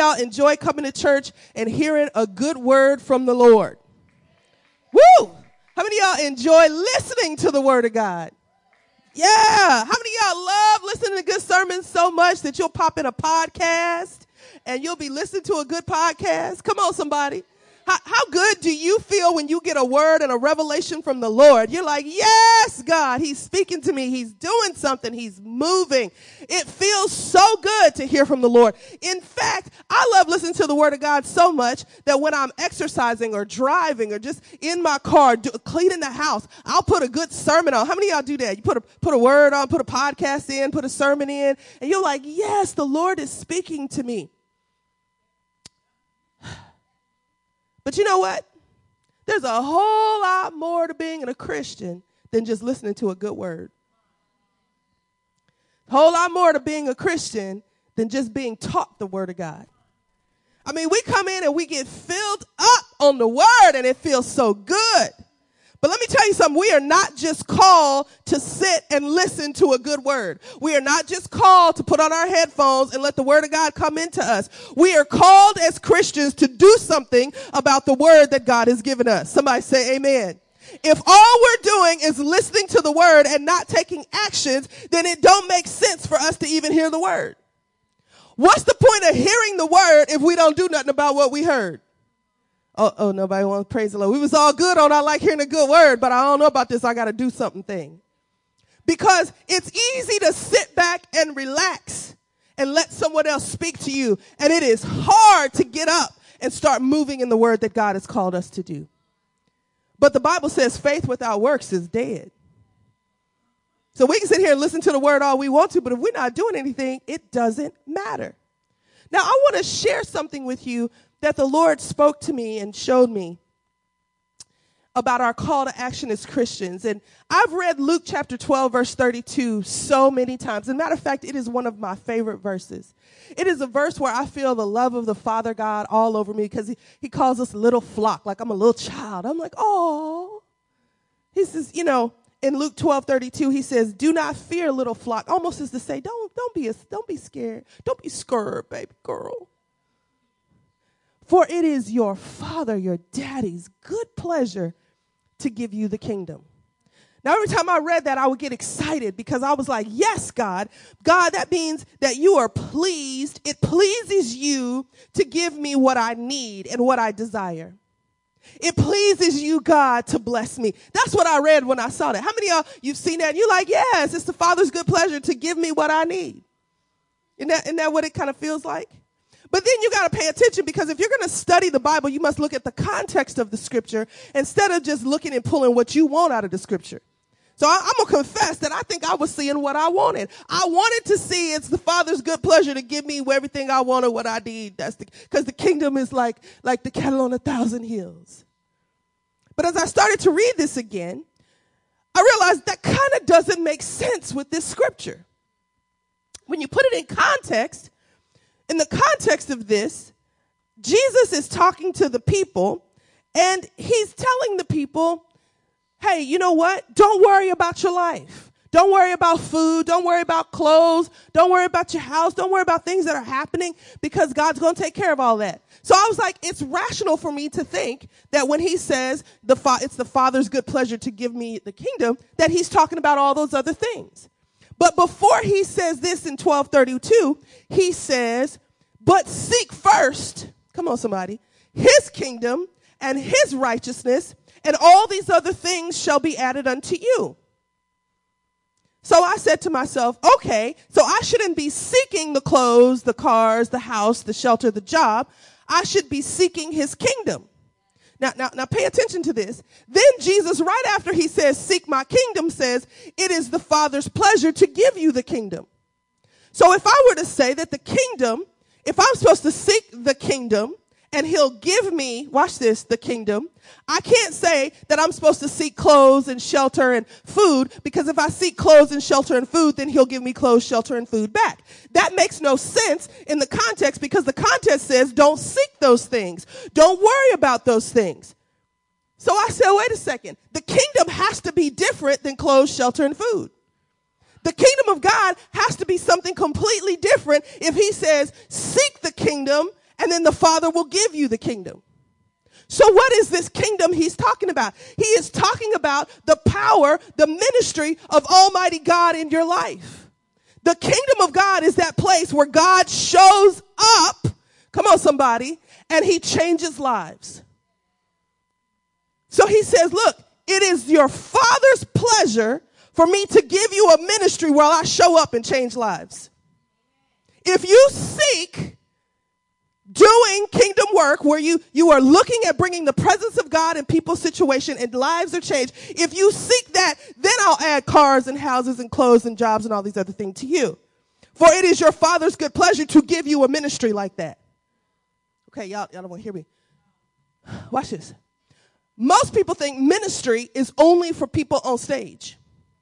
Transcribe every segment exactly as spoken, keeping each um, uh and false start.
y'all enjoy coming to church and hearing a good word from the Lord? Woo! How many of y'all enjoy listening to the word of God? Yeah. How many of y'all love listening to good sermons so much that you'll pop in a podcast and you'll be listening to a good podcast? Come on, somebody. How, how good do you feel when you get a word and a revelation from the Lord? You're like, yes, God, he's speaking to me. He's doing something. He's moving. It feels so good to hear from the Lord. In fact, I love listening to the word of God so much that when I'm exercising or driving or just in my car, do, cleaning the house, I'll put a good sermon on. How many of y'all do that? You put a, put a word on, put a podcast in, put a sermon in, and you're like, yes, the Lord is speaking to me. But you know what? There's a whole lot more to being a Christian than just listening to a good word. A whole lot more to being a Christian than just being taught the word of God. I mean, we come in and we get filled up on the word and it feels so good. But let me tell you something. We are not just called to sit and listen to a good word. We are not just called to put on our headphones and let the word of God come into us. We are called as Christians to do something about the word that God has given us. Somebody say amen. If all we're doing is listening to the word and not taking actions, then it don't make sense for us to even hear the word. What's the point of hearing the word if we don't do nothing about what we heard? Oh, oh, nobody wants to praise the Lord. We was all good on I like hearing a good word, but I don't know about this. I got to do something thing. Because it's easy to sit back and relax and let someone else speak to you. And it is hard to get up and start moving in the word that God has called us to do. But the Bible says faith without works is dead. So we can sit here and listen to the word all we want to, but if we're not doing anything, it doesn't matter. Now, I want to share something with you that the Lord spoke to me and showed me about our call to action as Christians. And I've read Luke chapter twelve, verse thirty-two so many times. As a matter of fact, it is one of my favorite verses. It is a verse where I feel the love of the Father God all over me because he, he calls us little flock, like I'm a little child. I'm like, oh. He says, you know, in Luke twelve thirty-two, he says, do not fear, little flock. Almost as to say, don't, don't be a, don't be scared. Don't be scared, baby girl. For it is your Father, your daddy's good pleasure to give you the kingdom. Now, every time I read that, I would get excited because I was like, yes, God. God, that means that you are pleased. It pleases you to give me what I need and what I desire. It pleases you, God, to bless me. That's what I read when I saw that. How many of y'all, you've seen that and you're like, yes, it's the Father's good pleasure to give me what I need. Isn't that, isn't that what it kind of feels like? But then you got to pay attention because if you're going to study the Bible, you must look at the context of the scripture instead of just looking and pulling what you want out of the scripture. So I, I'm going to confess that I think I was seeing what I wanted. I wanted to see it's the Father's good pleasure to give me everything I want or what I need. That's the, because the kingdom is like, like the cattle on a thousand hills. But as I started to read this again, I realized that kind of doesn't make sense with this scripture. When you put it in context, in the context of this, Jesus is talking to the people and he's telling the people, hey, you know what? Don't worry about your life. Don't worry about food. Don't worry about clothes. Don't worry about your house. Don't worry about things that are happening because God's going to take care of all that. So I was like, it's rational for me to think that when he says the fa- it's the Father's good pleasure to give me the kingdom, that he's talking about all those other things. But before he says this in twelve thirty-two, he says, but seek first, come on somebody, his kingdom and his righteousness, and all these other things shall be added unto you. So I said to myself, okay, so I shouldn't be seeking the clothes, the cars, the house, the shelter, the job. I should be seeking his kingdom. Now, now, now pay attention to this. Then Jesus, right after he says, seek my kingdom, says, it is the Father's pleasure to give you the kingdom. So if I were to say that the kingdom, if I'm supposed to seek the kingdom and he'll give me, watch this, the kingdom, I can't say that I'm supposed to seek clothes and shelter and food, because if I seek clothes and shelter and food, then he'll give me clothes, shelter, and food back. That makes no sense in the context, because the context says don't seek those things. Don't worry about those things. So I said, wait a second. The kingdom has to be different than clothes, shelter, and food. The kingdom of God has to be something completely different if he says, seek the kingdom and then the Father will give you the kingdom. So what is this kingdom he's talking about? He is talking about the power, the ministry of Almighty God in your life. The kingdom of God is that place where God shows up, come on somebody, and he changes lives. So he says, look, it is your Father's pleasure for me to give you a ministry where I show up and change lives. If you seek doing kingdom work where you, you are looking at bringing the presence of God in people's situation and lives are changed, if you seek that, then I'll add cars and houses and clothes and jobs and all these other things to you. For it is your Father's good pleasure to give you a ministry like that. Okay, y'all, y'all don't want to hear me. Watch this. Most people think ministry is only for people on stage.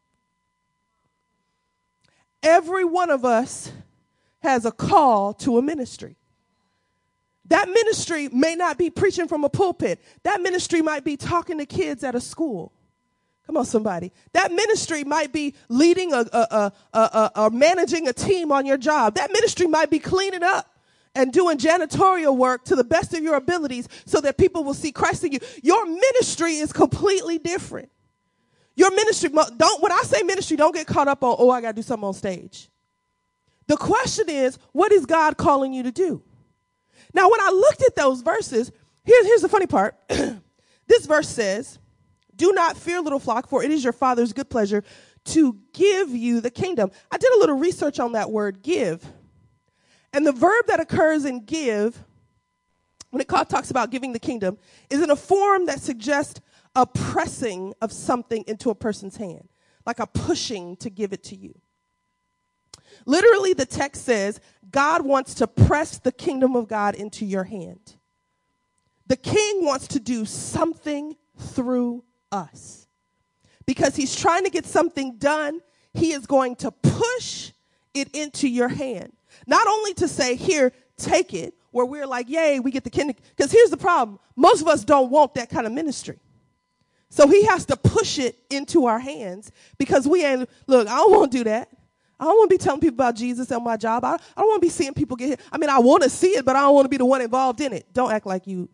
Every one of us has a call to a ministry. That ministry may not be preaching from a pulpit. That ministry might be talking to kids at a school. Come on, somebody. That ministry might be leading a, a, a, a, a, or managing a team on your job. That ministry might be cleaning up and doing janitorial work to the best of your abilities so that people will see Christ in you. Your ministry is completely different. Your ministry, don't, when I say ministry, don't get caught up on, oh, I got to do something on stage. The question is, what is God calling you to do? Now, when I looked at those verses, here, here's the funny part. This verse says, do not fear, little flock, for it is your Father's good pleasure to give you the kingdom. I did a little research on that word, give. And the verb that occurs in give, when it talks about giving the kingdom, is in a form that suggests a pressing of something into a person's hand, like a pushing to give it to you. Literally, the text says, God wants to press the kingdom of God into your hand. The king wants to do something through us. Because he's trying to get something done, he is going to push it into your hand. Not only to say, here, take it, where we're like, yay, we get the kingdom. Because here's the problem. Most of us don't want that kind of ministry. So he has to push it into our hands because we ain't, look, I don't want to do that. I don't want to be telling people about Jesus on my job. I, I don't want to be seeing people get hit. I mean, I want to see it, but I don't want to be the one involved in it. Don't act like you.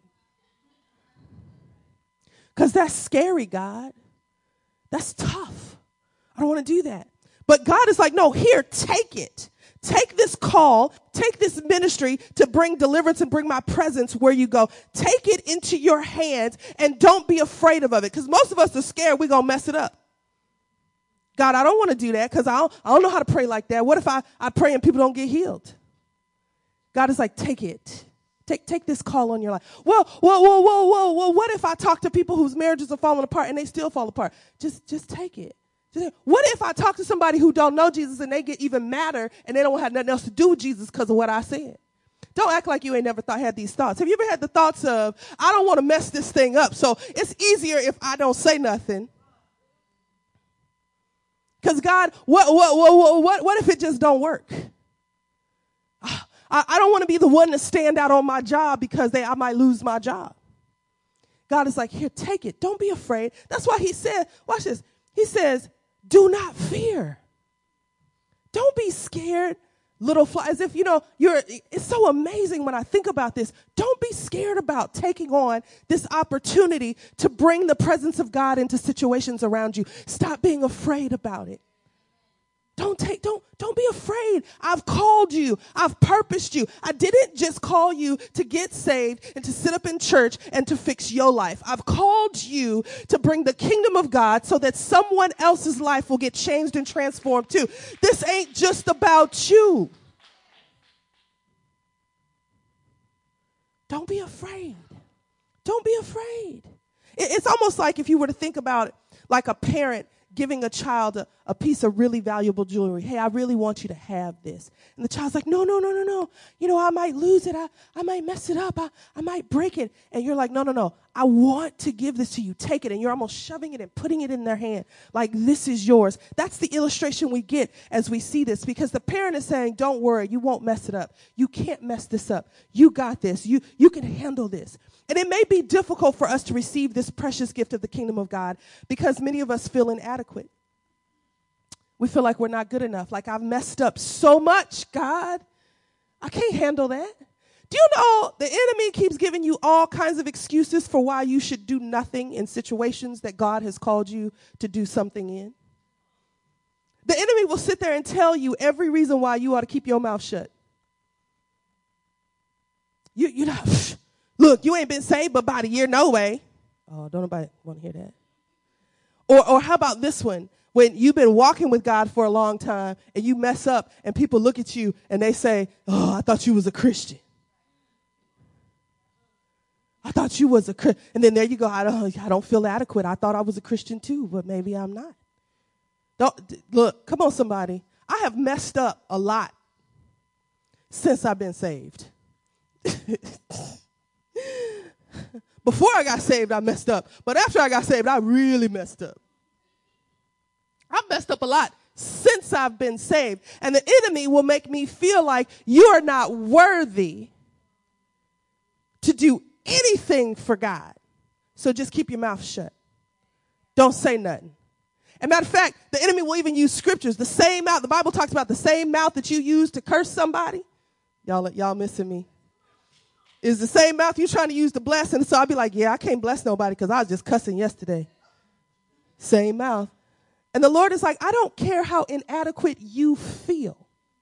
Because that's scary, God. That's tough. I don't want to do that. But God is like, no, here, take it. Take this call, take this ministry to bring deliverance and bring my presence where you go. Take it into your hands and don't be afraid of it. Because most of us are scared we're going to mess it up. God, I don't want to do that because I don't, I don't know how to pray like that. What if I, I pray and people don't get healed? God is like, take it. Take take this call on your life. Whoa, whoa, whoa, whoa, whoa, whoa. What if I talk to people whose marriages are falling apart and they still fall apart? Just, just take it. Just, what if I talk to somebody who don't know Jesus and they get even madder and they don't have nothing else to do with Jesus because of what I said? Don't act like you ain't never thought had these thoughts. Have you ever had the thoughts of, I don't want to mess this thing up, so it's easier if I don't say nothing? Because God, what, what, what, what, what if it just don't work? I, I don't want to be the one to stand out on my job because they, I might lose my job. God is like, here, take it. Don't be afraid. That's why he said, watch this. He says, do not fear. Don't be scared, little fly. As if, you know, you're, it's so amazing when I think about this. Don't be scared about taking on this opportunity to bring the presence of God into situations around you. Stop being afraid about it. Don't take, don't, don't be afraid. I've called you. I've purposed you. I didn't just call you to get saved and to sit up in church and to fix your life. I've called you to bring the kingdom of God so that someone else's life will get changed and transformed too. This ain't just about you. Don't be afraid. Don't be afraid. It's almost like if you were to think about it, like a parent giving a child a, a piece of really valuable jewelry. Hey, I really want you to have this. And the child's like, no, no, no, no, no. You know, I might lose it. I, I might mess it up. I, I might break it. And you're like, no, no, no. I want to give this to you. Take it. And you're almost shoving it and putting it in their hand. Like, this is yours. That's the illustration we get as we see this. Because the parent is saying, don't worry. You won't mess it up. You can't mess this up. You got this. You, you can handle this. And it may be difficult for us to receive this precious gift of the kingdom of God because many of us feel inadequate. We feel like we're not good enough. Like, I've messed up so much, God. I can't handle that. Do you know the enemy keeps giving you all kinds of excuses for why you should do nothing in situations that God has called you to do something in? The enemy will sit there and tell you every reason why you ought to keep your mouth shut. You, you know, look, you ain't been saved but about a year, no way. Oh, don't nobody want to hear that. Or, or how about this one? When you've been walking with God for a long time and you mess up and people look at you and they say, oh, I thought you was a Christian. I thought you was a Christian. And then there you go. I don't, I don't feel adequate. I thought I was a Christian too, but maybe I'm not. Don't, look, come on, somebody. I have messed up a lot since I've been saved. Before I got saved, I messed up. But after I got saved, I really messed up. I've messed up a lot since I've been saved. And the enemy will make me feel like you are not worthy to do anything for God. So just keep your mouth shut. Don't say nothing. As a matter of fact, the enemy will even use scriptures. The same mouth, the Bible talks about the same mouth that you use to curse somebody. Y'all, y'all missing me. Is the same mouth you're trying to use to bless. And so I'll be like, yeah, I can't bless nobody because I was just cussing yesterday. Same mouth. And the Lord is like, I don't care how inadequate you feel.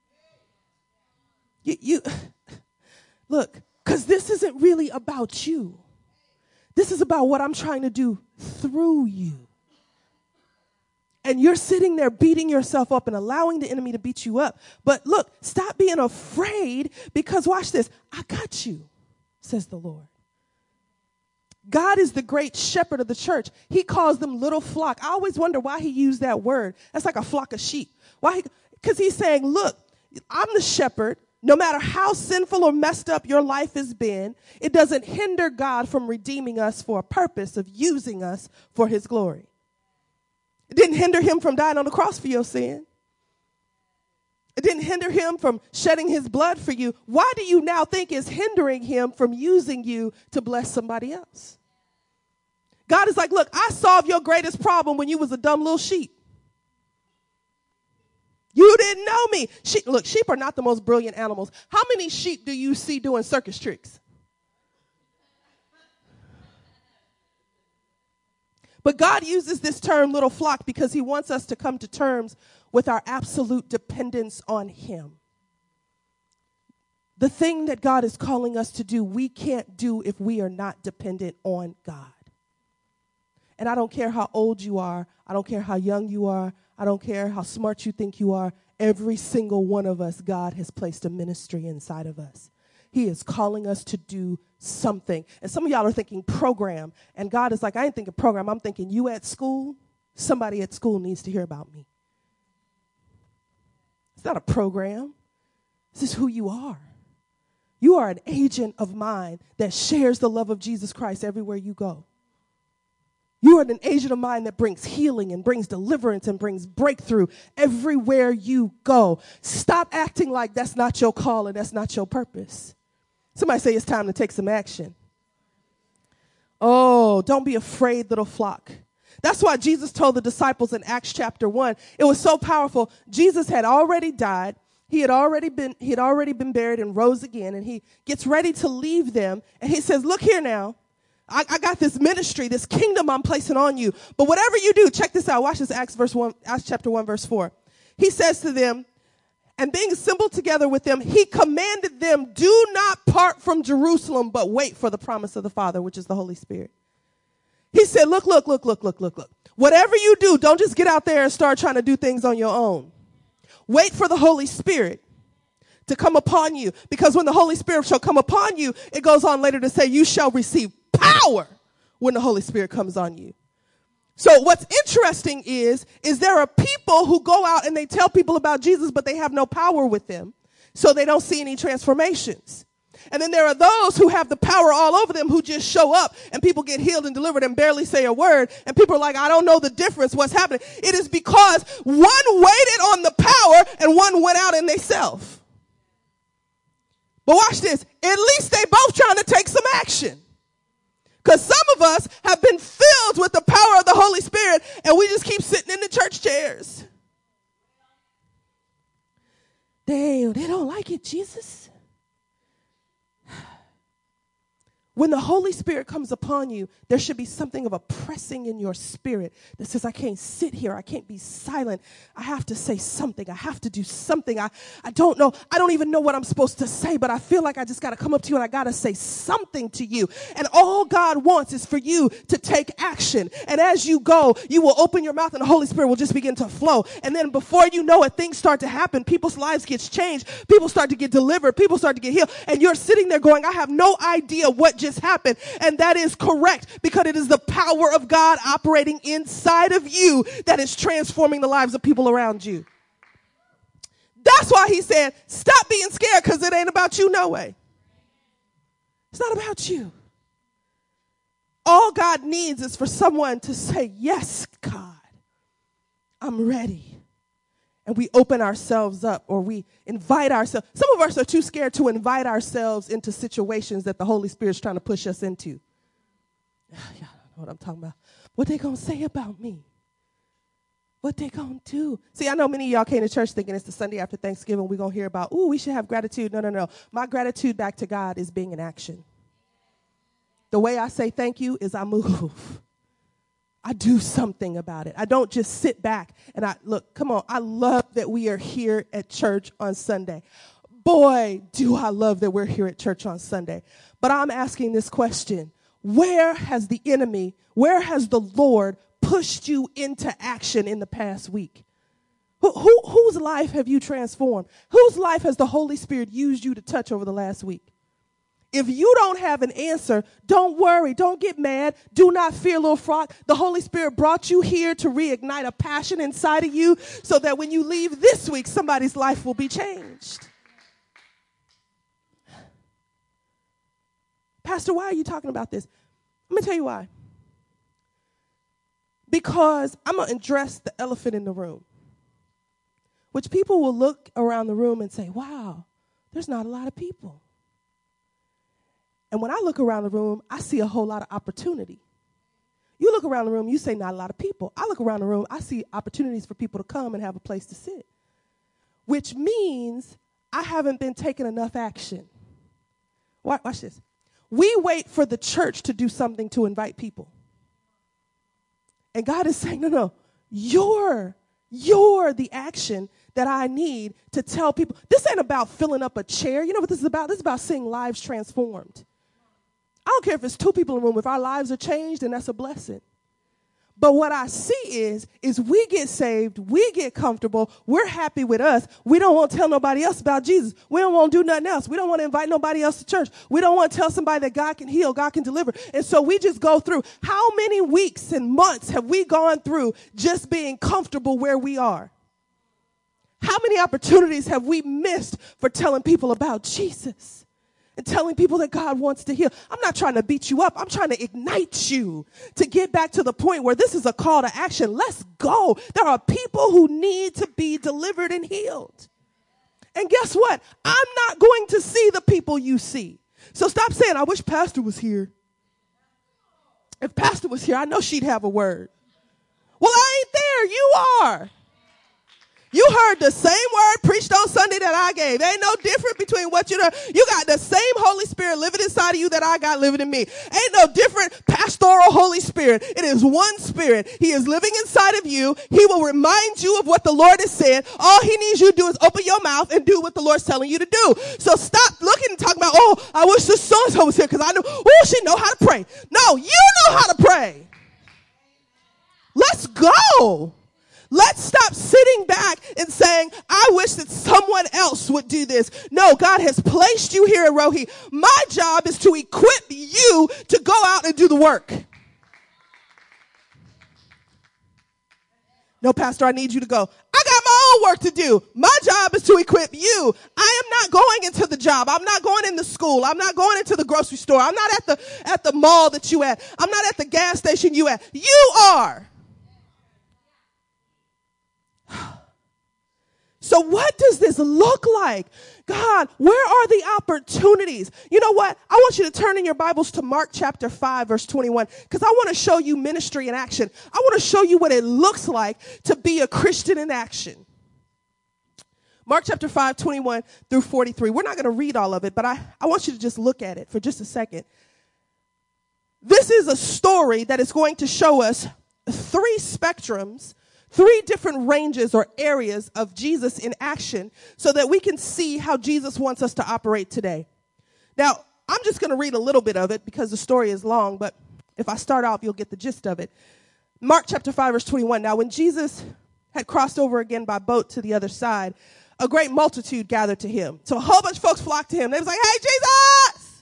You, you look, because this isn't really about you. This is about what I'm trying to do through you. And you're sitting there beating yourself up and allowing the enemy to beat you up. But look, stop being afraid because watch this. I got you, says the Lord. God is the great shepherd of the church. He calls them little flock. I always wonder why he used that word. That's like a flock of sheep. Why? Because he's saying, look, I'm the shepherd. No matter how sinful or messed up your life has been, it doesn't hinder God from redeeming us for a purpose of using us for his glory. It didn't hinder him from dying on the cross for your sin. It didn't hinder him from shedding his blood for you. Why do you now think is hindering him from using you to bless somebody else? God is like, look, I solved your greatest problem when you was a dumb little sheep. You didn't know me. Sheep, look, sheep are not the most brilliant animals. How many sheep do you see doing circus tricks? But God uses this term little flock because he wants us to come to terms with our absolute dependence on him. The thing that God is calling us to do, we can't do if we are not dependent on God. And I don't care how old you are. I don't care how young you are. I don't care how smart you think you are. Every single one of us, God has placed a ministry inside of us. He is calling us to do something. And some of y'all are thinking program. And God is like, I ain't thinking program. I'm thinking you at school, somebody at school needs to hear about me. It's not a program. This is who you are. You are an agent of mine that shares the love of Jesus Christ everywhere you go. You are an agent of mine that brings healing and brings deliverance and brings breakthrough everywhere you go. Stop acting like that's not your call and that's not your purpose. Somebody say it's time to take some action. Oh, don't be afraid, little flock. That's why Jesus told the disciples in Acts chapter one. It was so powerful. Jesus had already died. He had already been, he had already been buried and rose again. And he gets ready to leave them. And he says, look here now. I, I got this ministry, this kingdom I'm placing on you. But whatever you do, check this out. Watch this, Acts verse one, Acts chapter one, verse four. He says to them, and being assembled together with them, he commanded them, do not part from Jerusalem, but wait for the promise of the Father, which is the Holy Spirit. He said, look, look, look, look, look, look, look. Whatever you do, don't just get out there and start trying to do things on your own. Wait for the Holy Spirit to come upon you. Because when the Holy Spirit shall come upon you, it goes on later to say, you shall receive power when the Holy Spirit comes on you. So what's interesting is, is there are people who go out and they tell people about Jesus, but they have no power with them. So they don't see any transformations. And then there are those who have the power all over them who just show up and people get healed and delivered and barely say a word. And people are like, I don't know the difference. What's happening? It is because one waited on the power and one went out in themselves. But watch this. At least they both trying to take some action. Because some of us have been filled with the power of the Holy Spirit and we just keep sitting in the church chairs. They, they don't like it, Jesus. When the Holy Spirit comes upon you, there should be something of a pressing in your spirit that says, I can't sit here. I can't be silent. I have to say something. I have to do something. I, I don't know. I don't even know what I'm supposed to say, but I feel like I just got to come up to you and I got to say something to you. And all God wants is for you to take action. And as you go, you will open your mouth and the Holy Spirit will just begin to flow. And then before you know it, things start to happen. People's lives get changed. People start to get delivered. People start to get healed. And you're sitting there going, I have no idea what just happened. And that is correct, because it is the power of God operating inside of you that is transforming the lives of people around you. That's why he said, stop being scared, because it ain't about you no way. It's not about you. All God needs is for someone to say, yes, God, I'm ready. And we open ourselves up, or we invite ourselves. Some of us are too scared to invite ourselves into situations that the Holy Spirit's trying to push us into. Y'all don't know what I'm talking about. What they going to say about me? What they going to do? See, I know many of y'all came to church thinking it's the Sunday after Thanksgiving. We're going to hear about, ooh, we should have gratitude. No, no, no. My gratitude back to God is being in action. The way I say thank you is I move. I do something about it. I don't just sit back and I, look, come on, I love that we are here at church on Sunday. Boy, do I love that we're here at church on Sunday. But I'm asking this question. Where has the enemy, where has the Lord pushed you into action in the past week? Who, who, whose life have you transformed? Whose life has the Holy Spirit used you to touch over the last week? If you don't have an answer, don't worry. Don't get mad. Do not fear, little frog. The Holy Spirit brought you here to reignite a passion inside of you so that when you leave this week, somebody's life will be changed. Pastor, why are you talking about this? Let me tell you why. Because I'm going to address the elephant in the room, which people will look around the room and say, wow, there's not a lot of people. And when I look around the room, I see a whole lot of opportunity. You look around the room, you say not a lot of people. I look around the room, I see opportunities for people to come and have a place to sit, which means I haven't been taking enough action. Watch, watch this. We wait for the church to do something to invite people. And God is saying, no, no, you're, you're the action that I need to tell people. This ain't about filling up a chair. You know what this is about? This is about seeing lives transformed. I don't care if it's two people in the room. If our lives are changed, then that's a blessing. But what I see is, is we get saved, we get comfortable, we're happy with us. We don't want to tell nobody else about Jesus. We don't want to do nothing else. We don't want to invite nobody else to church. We don't want to tell somebody that God can heal, God can deliver. And so we just go through. How many weeks and months have we gone through just being comfortable where we are? How many opportunities have we missed for telling people about Jesus? And telling people that God wants to heal. I'm not trying to beat you up. I'm trying to ignite you to get back to the point where this is a call to action. Let's go. There are people who need to be delivered and healed. And guess what? I'm not going to see the people you see. So stop saying, I wish Pastor was here. If Pastor was here, I know she'd have a word. Well, I ain't there. You are. You heard the same word preached on Sunday that I gave. Ain't no different between what you heard. You got the same Holy Spirit living inside of you that I got living in me. Ain't no different pastoral Holy Spirit. It is one Spirit. He is living inside of you. He will remind you of what the Lord has said. All he needs you to do is open your mouth and do what the Lord's telling you to do. So stop looking and talking about, oh, I wish this so-and-so was here because I know, oh, she know how to pray. No, you know how to pray. Let's go. Let's stop sitting back and saying, I wish that someone else would do this. No, God has placed you here at Rohi. My job is to equip you to go out and do the work. No, Pastor, I need you to go. I got my own work to do. My job is to equip you. I am not going into the job. I'm not going into school. I'm not going into the grocery store. I'm not at the, at the mall that you at. I'm not at the gas station you at. You are. So what does this look like? God, where are the opportunities? You know what? I want you to turn in your Bibles to Mark chapter five, verse twenty-one, because I want to show you ministry in action. I want to show you what it looks like to be a Christian in action. Mark chapter five, twenty-one through forty-three. We're not going to read all of it, but I, I want you to just look at it for just a second. this is a story that is going to show us three spectrums, three different ranges or areas of Jesus in action so that we can see how Jesus wants us to operate today. Now, I'm just going to read a little bit of it because the story is long, but if I start off, you'll get the gist of it. Mark chapter five, verse twenty-one. Now, when Jesus had crossed over again by boat to the other side, a great multitude gathered to him. So a whole bunch of folks flocked to him. They was like, hey, Jesus,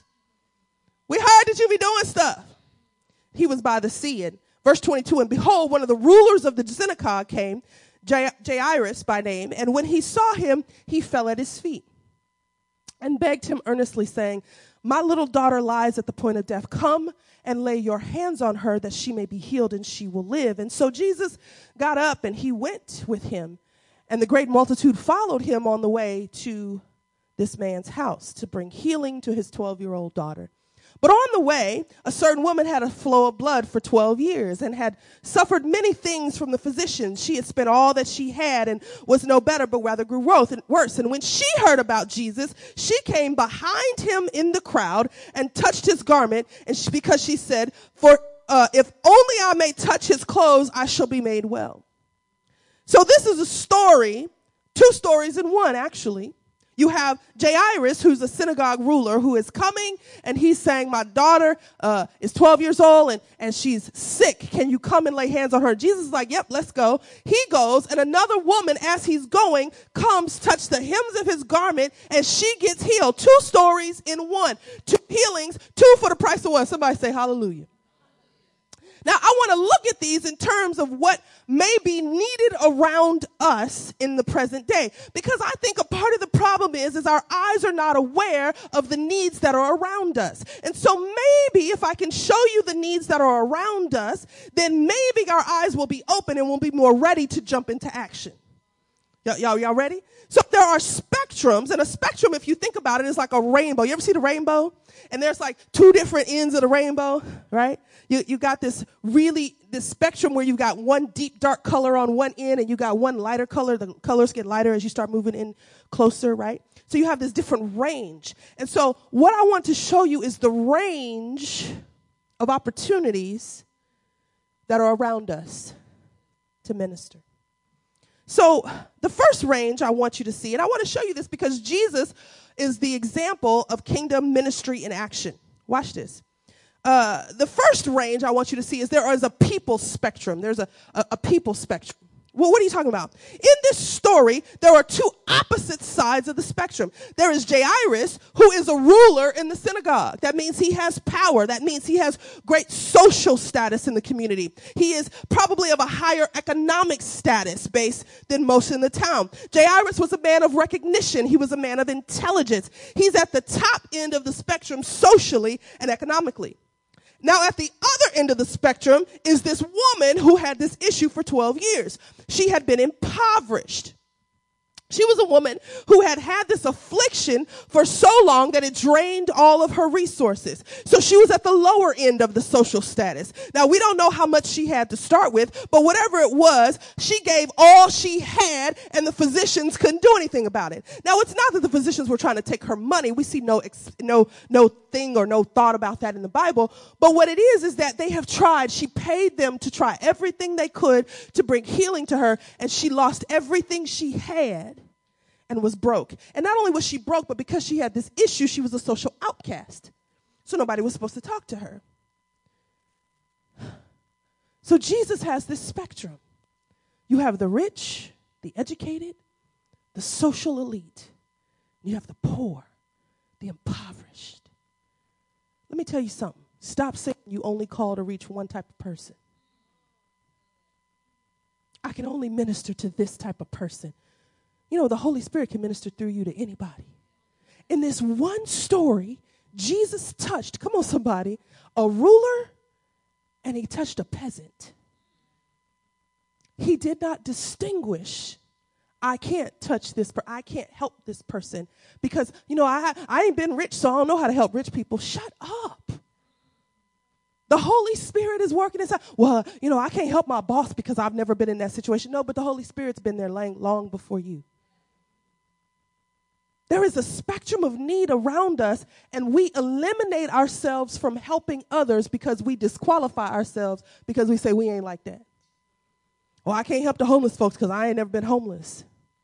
we heard that you be doing stuff. He was by the sea. And verse twenty-two, and behold, one of the rulers of the synagogue came, Jairus by name, and when he saw him, he fell at his feet and begged him earnestly, saying, my little daughter lies at the point of death. Come and lay your hands on her that she may be healed and she will live. And so Jesus got up and he went with him. And the great multitude followed him on the way to this man's house to bring healing to his twelve-year-old daughter. But on the way, a certain woman had a flow of blood for twelve years and had suffered many things from the physicians. She had spent all that she had and was no better, but rather grew worse. And when she heard about Jesus, she came behind him in the crowd and touched his garment, and she, because she said, for uh, if only I may touch his clothes, I shall be made well. So this is a story, two stories in one, actually. You have Jairus, who's a synagogue ruler, who is coming, and he's saying, my daughter uh, is twelve years old, and, and she's sick. Can you come and lay hands on her? Jesus is like, yep, let's go. He goes, and another woman, as he's going, comes, touch the hems of his garment, and she gets healed. Two stories in one. Two healings, two for the price of one. Somebody say hallelujah. Now, I want to look at these in terms of what may be needed around us in the present day. Because I think a part of the problem is, is our eyes are not aware of the needs that are around us. And so maybe if I can show you the needs that are around us, then maybe our eyes will be open and we'll be more ready to jump into action. Y- y'all, y'all ready? So there are spectrums, and a spectrum, if you think about it, is like a rainbow. You ever see the rainbow? And there's like two different ends of the rainbow, right? You you got this really, this spectrum where you've got one deep dark color on one end and you got one lighter color. The colors get lighter as you start moving in closer, right? So you have this different range. And so what I want to show you is the range of opportunities that are around us to minister. So the first range I want you to see, and I want to show you this because Jesus is the example of kingdom ministry in action. Watch this. Uh, the first range I want you to see is there is a people spectrum. There's a, a, a people spectrum. Well, what are you talking about? In this story, there are two opposite sides of the spectrum. There is Jairus, who is a ruler in the synagogue. That means he has power. That means he has great social status in the community. He is probably of a higher economic status base than most in the town. Jairus was a man of recognition. He was a man of intelligence. He's at the top end of the spectrum socially and economically. Now, at the other end of the spectrum is this woman who had this issue for twelve years. She had been impoverished. She was a woman who had had this affliction for so long that it drained all of her resources. So she was at the lower end of the social status. Now, we don't know how much she had to start with, but whatever it was, she gave all she had, and the physicians couldn't do anything about it. Now, it's not that the physicians were trying to take her money. We see no, no, no thing or no thought about that in the Bible. But what it is, is that they have tried. She paid them to try everything they could to bring healing to her, and she lost everything she had and was broke. And not only was she broke, but because she had this issue, she was a social outcast. So nobody was supposed to talk to her. So Jesus has this spectrum. You have the rich, the educated, the social elite. You have the poor, the impoverished. Let me tell you something. Stop saying you only call to reach one type of person. I can only minister to this type of person. You know, the Holy Spirit can minister through you to anybody. In this one story, Jesus touched, come on somebody, a ruler, and he touched a peasant. He did not distinguish, I can't touch this, per- I can't help this person because, you know, I, I ain't been rich, so I don't know how to help rich people. Shut up. The Holy Spirit is working inside. Well, you know, I can't help my boss because I've never been in that situation. No, but the Holy Spirit's been there long, long before you. There is a spectrum of need around us, and we eliminate ourselves from helping others because we disqualify ourselves because we say we ain't like that. Well, I can't help the homeless folks because I ain't never been homeless.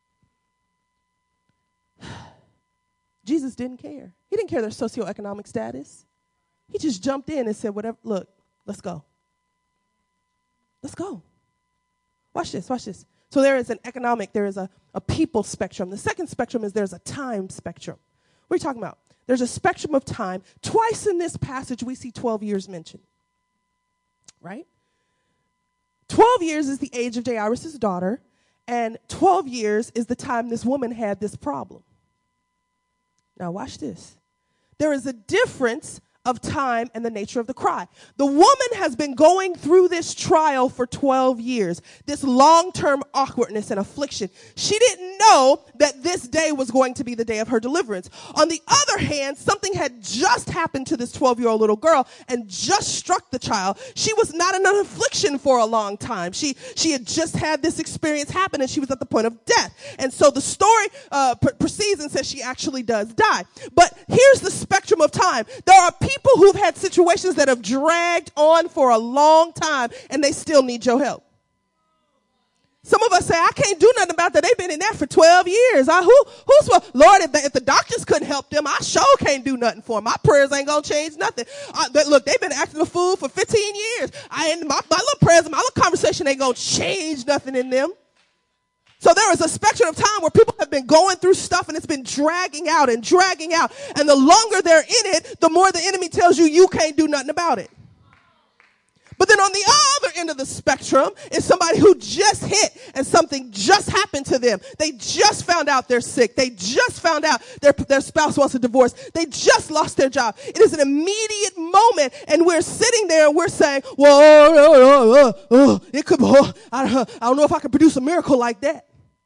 Jesus didn't care. He didn't care their socioeconomic status. He just jumped in and said, whatever, look, let's go. Let's go. Watch this, watch this. So there is an economic, there is a, a people spectrum. The second spectrum is there's a time spectrum. What are you talking about? There's a spectrum of time. Twice in this passage, we see twelve years mentioned. Right? twelve years is the age of Jairus' daughter, and twelve years is the time this woman had this problem. Now watch this. There is a difference of time and the nature of the cry. The woman has been going through this trial for twelve years, this long-term awkwardness and affliction. She didn't know that this day was going to be the day of her deliverance. On the other hand, something had just happened to this twelve-year-old little girl and just struck the child. She was not in an affliction for a long time. She, she had just had this experience happen, and she was at the point of death. And so the story uh, pr- proceeds and says she actually does die. But here's the spectrum of time. There are people People who've had situations that have dragged on for a long time, and they still need your help. Some of us say, I can't do nothing about that. They've been in that for twelve years. I, who, who's, Lord, if the, if the doctors couldn't help them, I sure can't do nothing for them. My prayers ain't going to change nothing. Uh, they, look, they've been acting a fool for fifteen years. I, my, my little prayers, my little conversation ain't going to change nothing in them. So there is a spectrum of time where people have been going through stuff and it's been dragging out and dragging out. And the longer they're in it, the more the enemy tells you you can't do nothing about it. But then on the other end of the spectrum is somebody who just hit and something just happened to them. They just found out they're sick. They just found out their, their spouse wants a divorce. They just lost their job. It is an immediate moment, and we're sitting there and we're saying, well, oh, oh, oh, oh, it could, oh, I, don't, I don't know if I could produce a miracle like that.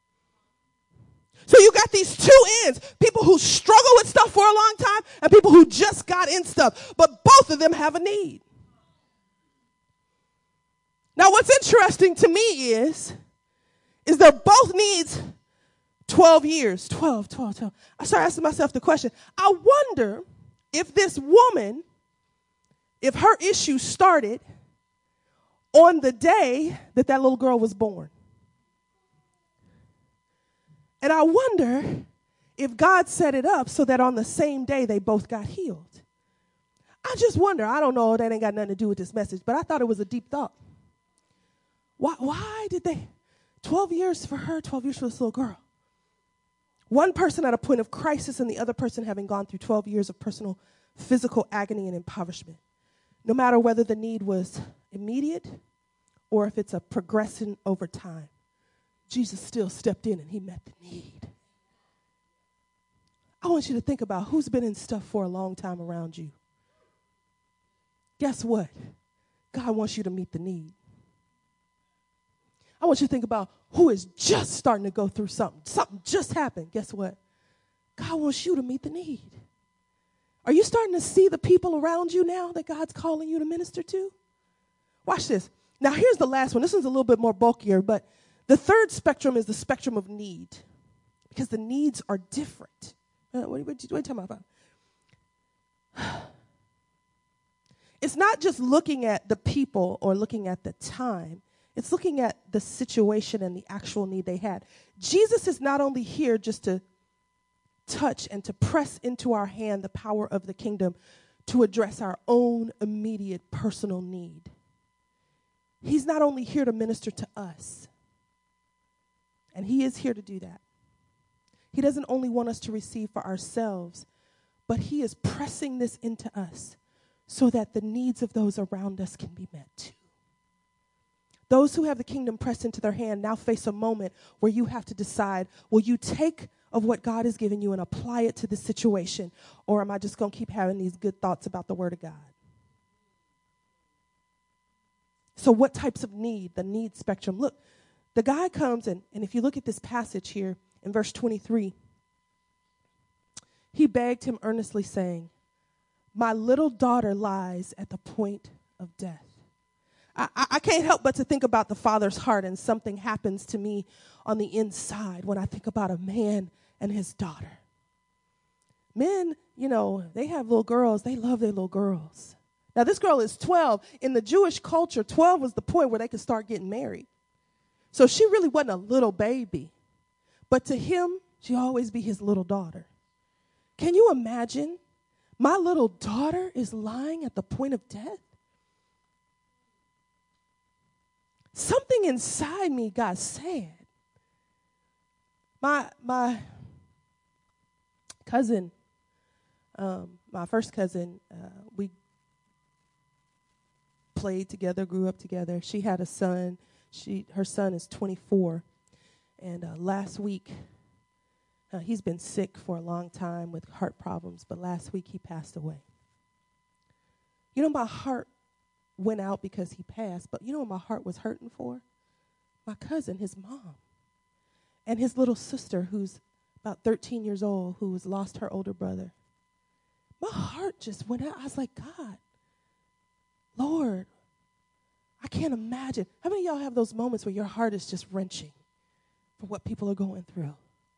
So you got these two ends, people who struggle with stuff for a long time and people who just got in stuff. But both of them have a need. Now what's interesting to me is, is they're both needs twelve years. twelve, twelve, twelve. I started asking myself the question, I wonder if this woman, if her issue started on the day that that little girl was born. And I wonder if God set it up so that on the same day they both got healed. I just wonder. I don't know. That ain't got nothing to do with this message, but I thought it was a deep thought. Why, why did they? twelve years for her, twelve years for this little girl. One person at a point of crisis and the other person having gone through twelve years of personal physical agony and impoverishment. No matter whether the need was immediate or if it's a progression over time. Jesus still stepped in and he met the need. I want you to think about who's been in stuff for a long time around you. Guess what? God wants you to meet the need. I want you to think about who is just starting to go through something. Something just happened. Guess what? God wants you to meet the need. Are you starting to see the people around you now that God's calling you to minister to? Watch this. Now, here's the last one. This one's a little bit more bulkier, but the third spectrum is the spectrum of need, because the needs are different. Uh, what, what, what are you talking about? It's not just looking at the people or looking at the time. It's looking at the situation and the actual need they had. Jesus is not only here just to touch and to press into our hand the power of the kingdom to address our own immediate personal need. He's not only here to minister to us. And he is here to do that. He doesn't only want us to receive for ourselves, but he is pressing this into us so that the needs of those around us can be met too. Those who have the kingdom pressed into their hand now face a moment where you have to decide, will you take of what God has given you and apply it to the situation, or am I just going to keep having these good thoughts about the word of God? So what types of need? The need spectrum. Look. The guy comes, and, and if you look at this passage here in verse twenty-three, he begged him earnestly, saying, my little daughter lies at the point of death. I, I, I can't help but to think about the father's heart, and something happens to me on the inside when I think about a man and his daughter. Men, you know, they have little girls. They love their little girls. Now, this girl is twelve. In the Jewish culture, twelve was the point where they could start getting married. So she really wasn't a little baby. But to him, she'd always be his little daughter. Can you imagine? My little daughter is lying at the point of death. Something inside me got sad. My my cousin, um, my first cousin, uh, we played together, grew up together. She had a son. She her son is twenty-four, and uh, last week uh, he's been sick for a long time with heart problems. But last week he passed away. You know, my heart went out because he passed, but you know what my heart was hurting for? My cousin, his mom, and his little sister, who's about thirteen years old, who has lost her older brother. My heart just went out. I was like, God, Lord, I can't imagine. How many of y'all have those moments where your heart is just wrenching for what people are going through?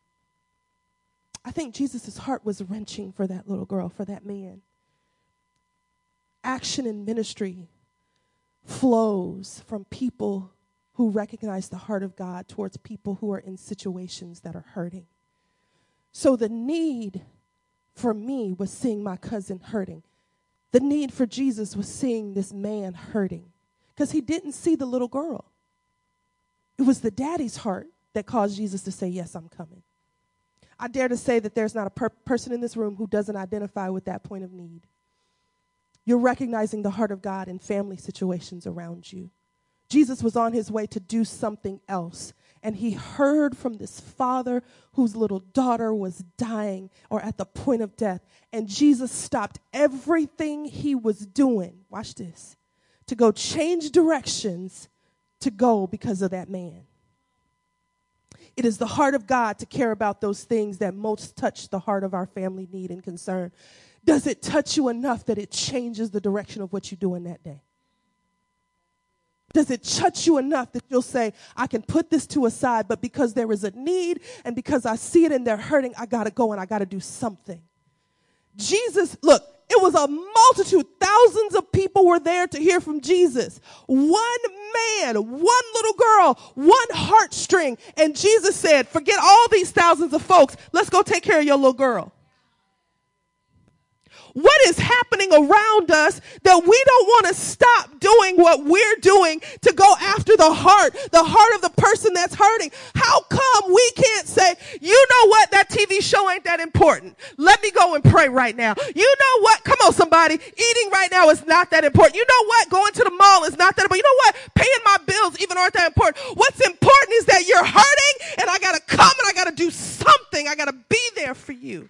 I think Jesus' heart was wrenching for that little girl, for that man. Action in ministry flows from people who recognize the heart of God towards people who are in situations that are hurting. So the need for me was seeing my cousin hurting. The need for Jesus was seeing this man hurting because he didn't see the little girl. It was the daddy's heart that caused Jesus to say, yes, I'm coming. I dare to say that there's not a per- person in this room who doesn't identify with that point of need. You're recognizing the heart of God in family situations around you. Jesus was on his way to do something else, and he heard from this father whose little daughter was dying or at the point of death, and Jesus stopped everything he was doing, watch this, to go change directions to go because of that man. It is the heart of God to care about those things that most touch the heart of our family need and concern. Does it touch you enough that it changes the direction of what you're doing that day? Does it touch you enough that you'll say, I can put this to a side, but because there is a need and because I see it and they're hurting, I got to go and I got to do something. Jesus, look, it was a multitude. Thousands of people were there to hear from Jesus. One man, one little girl, one heartstring. And Jesus said, forget all these thousands of folks. Let's go take care of your little girl. What is happening around us that we don't want to stop doing what we're doing to go after the heart, the heart of the person that's hurting? How come we can't say, you know what, that T V show ain't that important. Let me go and pray right now. You know what? Come on, somebody. Eating right now is not that important. You know what? Going to the mall is not that important. You know what? Paying my bills even aren't that important. What's important is that you're hurting and I got to come and I got to do something. I got to be there for you.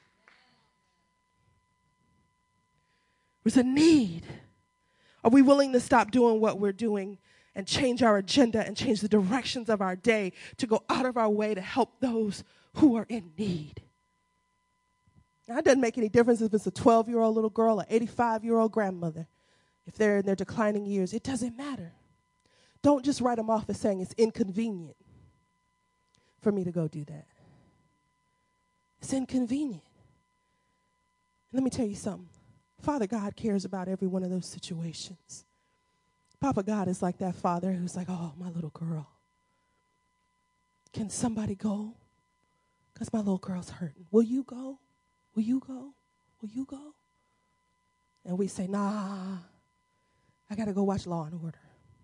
There's a need. Are we willing to stop doing what we're doing and change our agenda and change the directions of our day to go out of our way to help those who are in need? Now, it doesn't make any difference if it's a twelve-year-old little girl or eighty-five-year-old grandmother. If they're in their declining years, it doesn't matter. Don't just write them off as saying it's inconvenient for me to go do that. It's inconvenient. Let me tell you something. Father God cares about every one of those situations. Papa God is like that father who's like, oh, my little girl. Can somebody go? Because my little girl's hurting. Will you go? Will you go? Will you go? And we say, nah, I got to go watch Law and Order.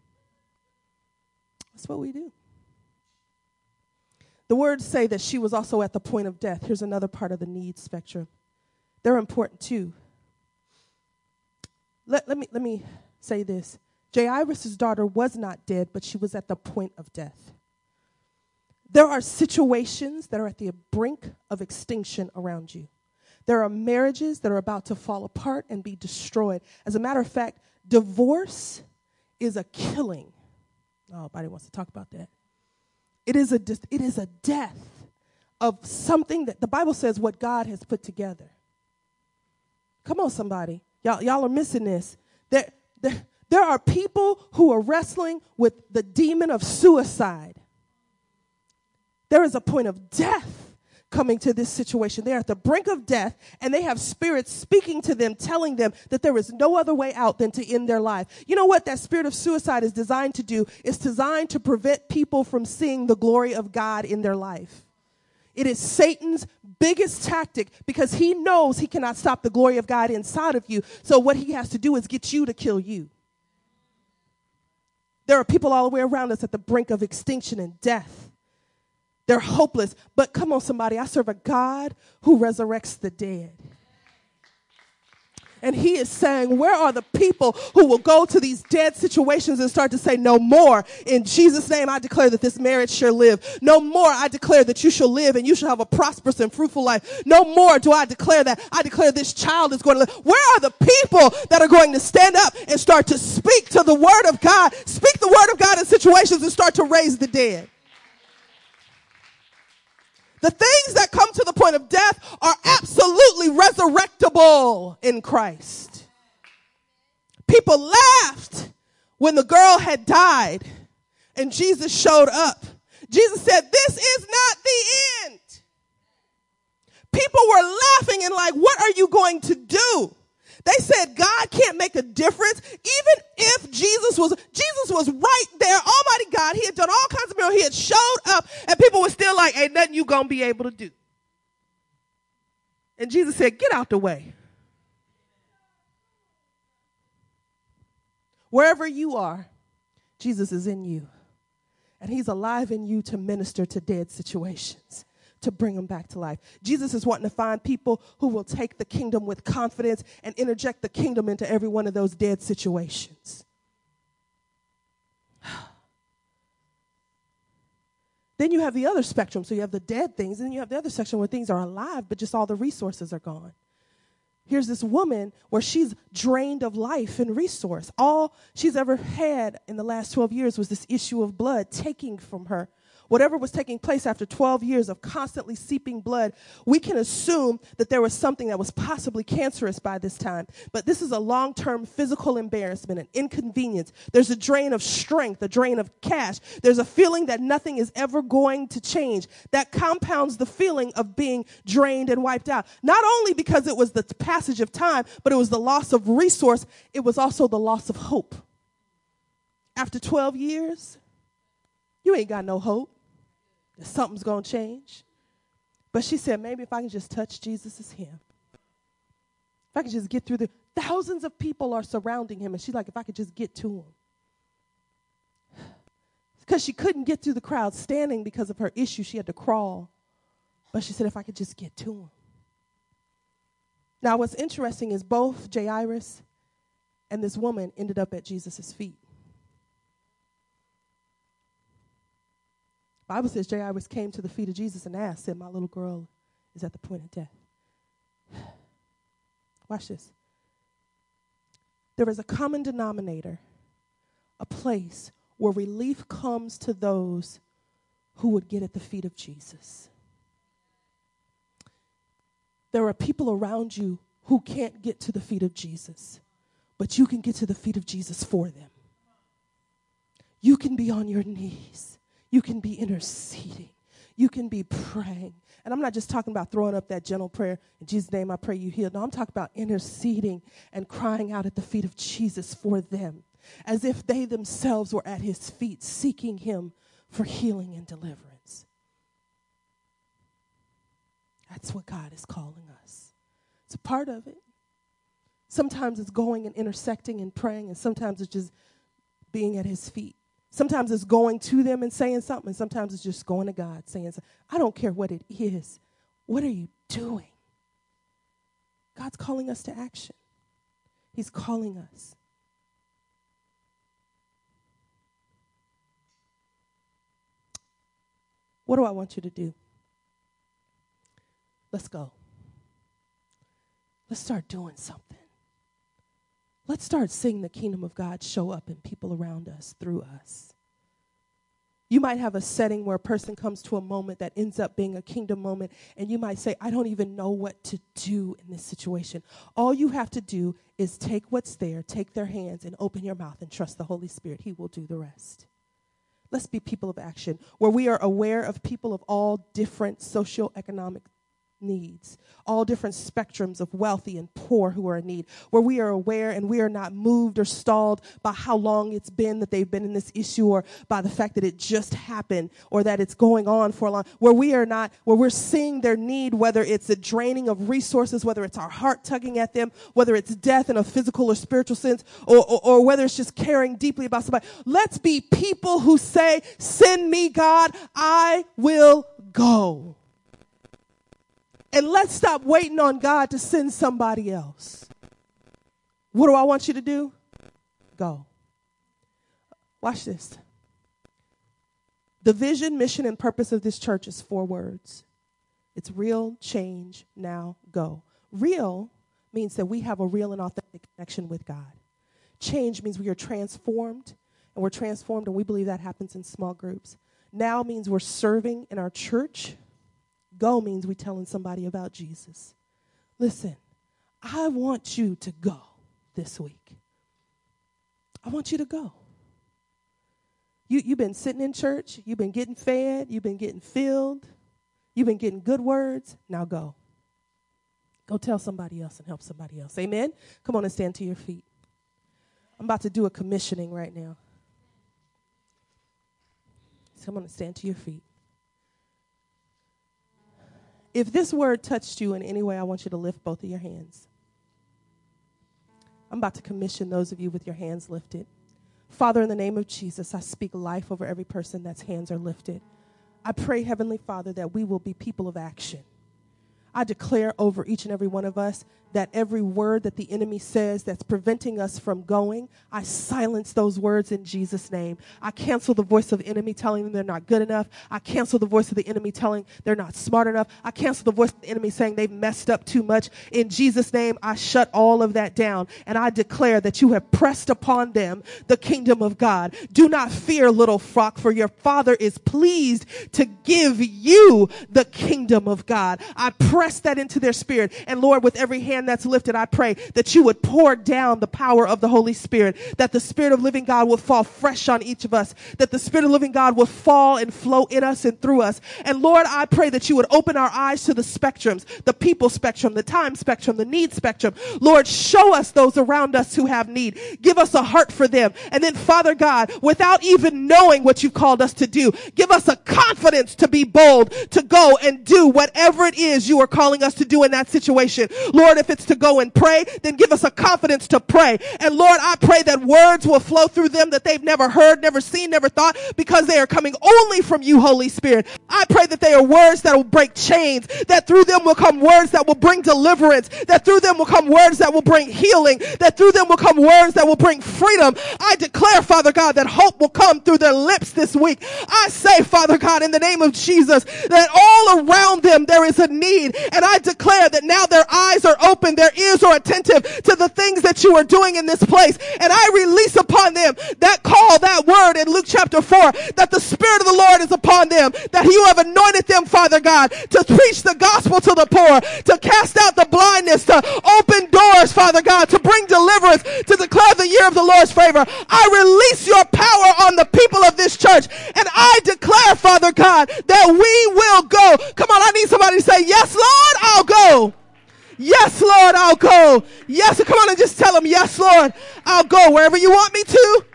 That's what we do. The words say that she was also at the point of death. Here's another part of the need spectrum. They're important too. Let, let me let me say this. Jairus' daughter was not dead, but she was at the point of death. There are situations that are at the brink of extinction around you. There are marriages that are about to fall apart and be destroyed. As a matter of fact, divorce is a killing. Oh, nobody wants to talk about that. It is a it is a death of something that the Bible says what God has put together. Come on, somebody. Y'all, y'all are missing this. There, there, there are people who are wrestling with the demon of suicide. There is a point of death coming to this situation. They're at the brink of death, and they have spirits speaking to them, telling them that there is no other way out than to end their life. You know what that spirit of suicide is designed to do? It's designed to prevent people from seeing the glory of God in their life. It is Satan's biggest tactic because he knows he cannot stop the glory of God inside of you. So what he has to do is get you to kill you. There are people all the way around us at the brink of extinction and death. They're hopeless. But come on, somebody, I serve a God who resurrects the dead. And he is saying, where are the people who will go to these dead situations and start to say, no more. In Jesus' name, I declare that this marriage shall live. No more, I declare that you shall live and you shall have a prosperous and fruitful life. No more do I declare that. I declare this child is going to live. Where are the people that are going to stand up and start to speak to the word of God, speak the word of God in situations and start to raise the dead? The things that come to the point of death are absolutely resurrectable in Christ. People laughed when the girl had died and Jesus showed up. Jesus said, this is not the end. People were laughing and like, what are you going to do? They said God can't make a difference. Even if Jesus was, Jesus was right there, Almighty God, he had done all kinds of miracles. He had showed up and people were still like, ain't nothing you gonna be able to do. And Jesus said, get out the way. Wherever you are, Jesus is in you. And he's alive in you to minister to dead situations, to bring them back to life. Jesus is wanting to find people who will take the kingdom with confidence and interject the kingdom into every one of those dead situations. Then you have the other spectrum. So you have the dead things, and then you have the other section where things are alive, but just all the resources are gone. Here's this woman where she's drained of life and resource. All she's ever had in the last twelve years was this issue of blood taking from her. Whatever was taking place after twelve years of constantly seeping blood, we can assume that there was something that was possibly cancerous by this time. But this is a long-term physical embarrassment, an inconvenience. There's a drain of strength, a drain of cash. There's a feeling that nothing is ever going to change. That compounds the feeling of being drained and wiped out. Not only because it was the passage of time, but it was the loss of resource. It was also the loss of hope. After twelve years, you ain't got no hope. Something's going to change. But she said, maybe if I can just touch Jesus' hem. If I could just get through the thousands of people are surrounding him. And she's like, if I could just get to him. Because she couldn't get through the crowd standing because of her issue. She had to crawl. But she said, if I could just get to him. Now, what's interesting is both Jairus and this woman ended up at Jesus' feet. The Bible says Jairus came to the feet of Jesus and asked, said, my little girl is at the point of death. Watch this. There is a common denominator, a place where relief comes to those who would get at the feet of Jesus. There are people around you who can't get to the feet of Jesus, but you can get to the feet of Jesus for them. You can be on your knees. You can be interceding. You can be praying. And I'm not just talking about throwing up that gentle prayer, in Jesus' name I pray you heal. No, I'm talking about interceding and crying out at the feet of Jesus for them, as if they themselves were at his feet, seeking him for healing and deliverance. That's what God is calling us. It's a part of it. Sometimes it's going and intersecting and praying, and sometimes it's just being at his feet. Sometimes it's going to them and saying something, and sometimes it's just going to God saying something. I don't care what it is. What are you doing? God's calling us to action. He's calling us. What do I want you to do? Let's go. Let's start doing something. Let's start seeing the kingdom of God show up in people around us, through us. You might have a setting where a person comes to a moment that ends up being a kingdom moment, and you might say, I don't even know what to do in this situation. All you have to do is take what's there, take their hands, and open your mouth and trust the Holy Spirit. He will do the rest. Let's be people of action, where we are aware of people of all different socioeconomic needs, all different spectrums of wealthy and poor who are in need, where we are aware and we are not moved or stalled by how long it's been that they've been in this issue, or by the fact that it just happened, or that it's going on for a long, where we are not, where we're seeing their need, whether it's a draining of resources, whether it's our heart tugging at them, whether it's death in a physical or spiritual sense, or, or, or whether it's just caring deeply about somebody. Let's be people who say, send me, God, I will go. And let's stop waiting on God to send somebody else. What do I want you to do? Go. Watch this. The vision, mission, and purpose of this church is four words. It's real, change, now, go. Real means that we have a real and authentic connection with God. Change means we are transformed, and we're transformed, and we believe that happens in small groups. Now means we're serving in our church. Go means we telling somebody about Jesus. Listen, I want you to go this week. I want you to go. You, you've been sitting in church. You've been getting fed. You've been getting filled. You've been getting good words. Now go. Go tell somebody else and help somebody else. Amen? Come on and stand to your feet. I'm about to do a commissioning right now. So come on and stand to your feet. If this word touched you in any way, I want you to lift both of your hands. I'm about to commission those of you with your hands lifted. Father, in the name of Jesus, I speak life over every person that's hands are lifted. I pray, Heavenly Father, that we will be people of action. I declare over each and every one of us that every word that the enemy says that's preventing us from going, I silence those words in Jesus' name. I cancel the voice of the enemy telling them they're not good enough. I cancel the voice of the enemy telling they're not smart enough. I cancel the voice of the enemy saying they've messed up too much. In Jesus' name, I shut all of that down, and I declare that you have pressed upon them the kingdom of God. Do not fear, little flock, for your Father is pleased to give you the kingdom of God. I press that into their spirit, and Lord, with every hand that's lifted, I pray that you would pour down the power of the Holy Spirit, that the Spirit of living God would fall fresh on each of us, that the Spirit of living God would fall and flow in us and through us. And Lord, I pray that you would open our eyes to the spectrums, the people spectrum, the time spectrum, the need spectrum. Lord, show us those around us who have need. Give us a heart for them. And then, Father God, without even knowing what you've called us to do, give us a confidence to be bold, to go and do whatever it is you are calling us to do in that situation. Lord, if it's to go and pray, then give us a confidence to pray. And Lord, I pray that words will flow through them that they've never heard, never seen, never thought, because they are coming only from you, Holy Spirit. I pray that they are words that will break chains, that through them will come words that will bring deliverance, that through them will come words that will bring healing, that through them will come words that will bring freedom. I declare, Father God, that hope will come through their lips this week. I say, Father God, in the name of Jesus, that all around them there is a need, and I declare that now their eyes are open, their ears are attentive to the things that you are doing in this place. And I release upon them that call, that word in Luke chapter four, that the Spirit of the Lord is upon them, that you have anointed them, Father God, to preach the gospel to the poor, to cast out the blindness, to open doors, Father God, to bring deliverance, to declare the year of the Lord's favor. I release your power on the people of this church, and I declare, Father God, that we will go. Come on, I need somebody to say, yes, Lord, I'll go. Yes, Lord, I'll go. Yes, come on and just tell them, yes, Lord, I'll go. Wherever you want me to,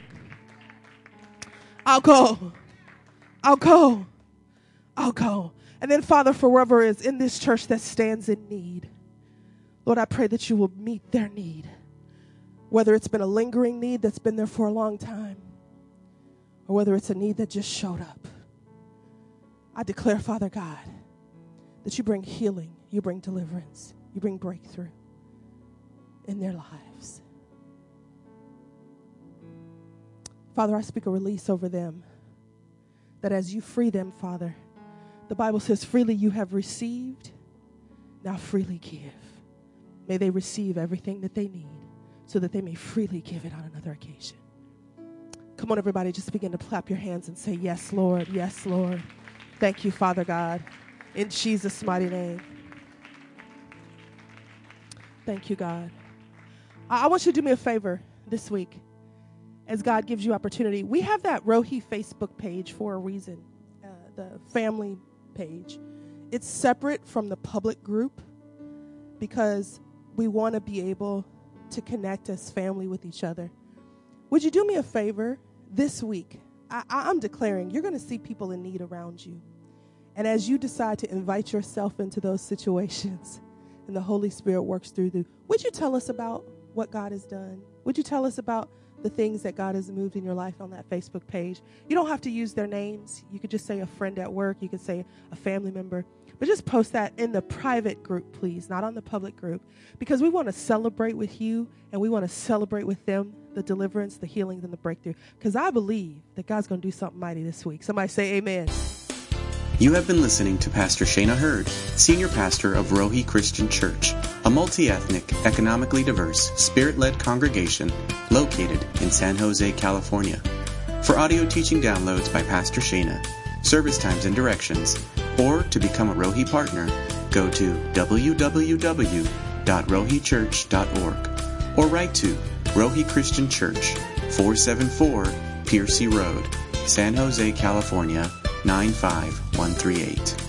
I'll go. I'll go. I'll go. And then, Father, for whoever is in this church that stands in need, Lord, I pray that you will meet their need. Whether it's been a lingering need that's been there for a long time, or whether it's a need that just showed up. I declare, Father God, that you bring healing, you bring deliverance, you bring breakthrough in their lives. Father, I speak a release over them, that as you free them, Father, the Bible says, freely you have received, now freely give. May they receive everything that they need so that they may freely give it on another occasion. Come on, everybody, just begin to clap your hands and say, yes, Lord, yes, Lord. Thank you, Father God, in Jesus' mighty name. Thank you, God. I, I want you to do me a favor this week. as God gives you opportunity. We have that Rohi Facebook page for a reason, uh, the family page. It's separate from the public group because we want to be able to connect as family with each other. Would you do me a favor this week? I, I'm declaring you're going to see people in need around you. And as you decide to invite yourself into those situations and the Holy Spirit works through you, would you tell us about what God has done? Would you tell us about the things that God has moved in your life on that Facebook page? You don't have to use their names. You could just say a friend at work. You could say a family member. But just post that in the private group, please, not on the public group, because we want to celebrate with you and we want to celebrate with them the deliverance, the healing, and the breakthrough, because I believe that God's going to do something mighty this week. Somebody say amen. You have been listening to Pastor Shana Hurd, Senior Pastor of Rohi Christian Church, a multi-ethnic, economically diverse, spirit-led congregation located in San Jose, California. For audio teaching downloads by Pastor Shana, service times and directions, or to become a Rohi partner, go to w w w dot rohi church dot org or write to Rohi Christian Church, four seventy-four Piercy Road, San Jose, California, nine five one three eight.